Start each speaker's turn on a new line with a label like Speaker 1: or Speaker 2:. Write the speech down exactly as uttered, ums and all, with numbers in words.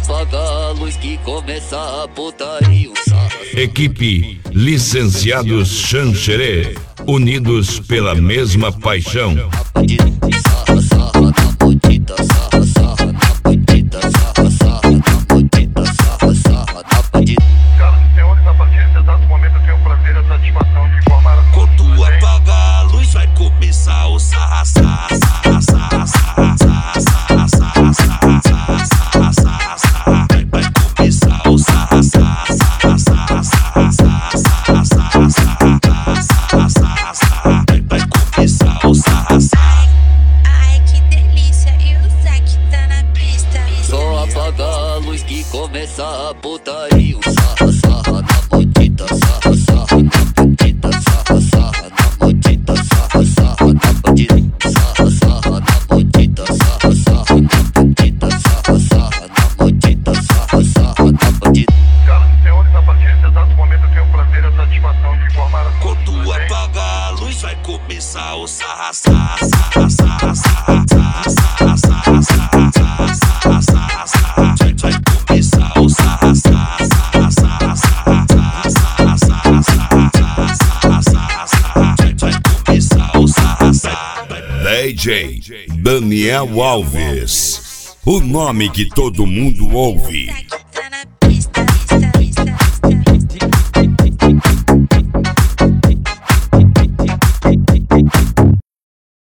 Speaker 1: apaga a luz que começa a putaria.
Speaker 2: Equipe Licenciados Xanxerê, unidos pela mesma paixão.
Speaker 1: Sarra, sarra na bandida, sarra, sarra na bandida, sarra, sarra na bandida, sarra, sarra na bandida.
Speaker 3: Senhoras e senhores, a partir desse exato momento eu tenho o prazer e a satisfação de informar a todos.
Speaker 4: Quando apagar a luz vai começar o sarra, sarra, sarra, sarra, sarra, sarra, sarra, sarra, sarra, sarra, sarra, sarra. Vai começar o sarra, sarra, sarra, sarra, sarra, sarra, sarra, sarra, sarra, sarra, sarra. Vai começar o sarra, sarra.
Speaker 5: Ai, que delícia, e o Zack tá na pista.
Speaker 1: Só apaga a luz que começa a putaria. Sarra, sarra na bandida, sarra, sarra na bandida, sarra, sarra na bandida, sarra, sarra na bandida, sarra, sarra na bandida, sarra, sarra na bandida, sarra, sarra na bandida, sarra, sarra na bandida.
Speaker 3: Senhoras e senhores, a partir desse exato momento eu tenho o prazer e a satisfação de informar a todos.
Speaker 4: Quando apagar a luz vai começar o sarra, sarra, sarra, sarra, sarra, sarra, sarra, sarra, sarra, sarra, sarra, sarra. Vai começar o sarra, sarra, sarra, sarra, sarra, sarra, sarra, sarra, sarra, sarra. Vai começar o sarra, sarra.
Speaker 2: D J Daniel Alves, o nome que todo mundo ouve.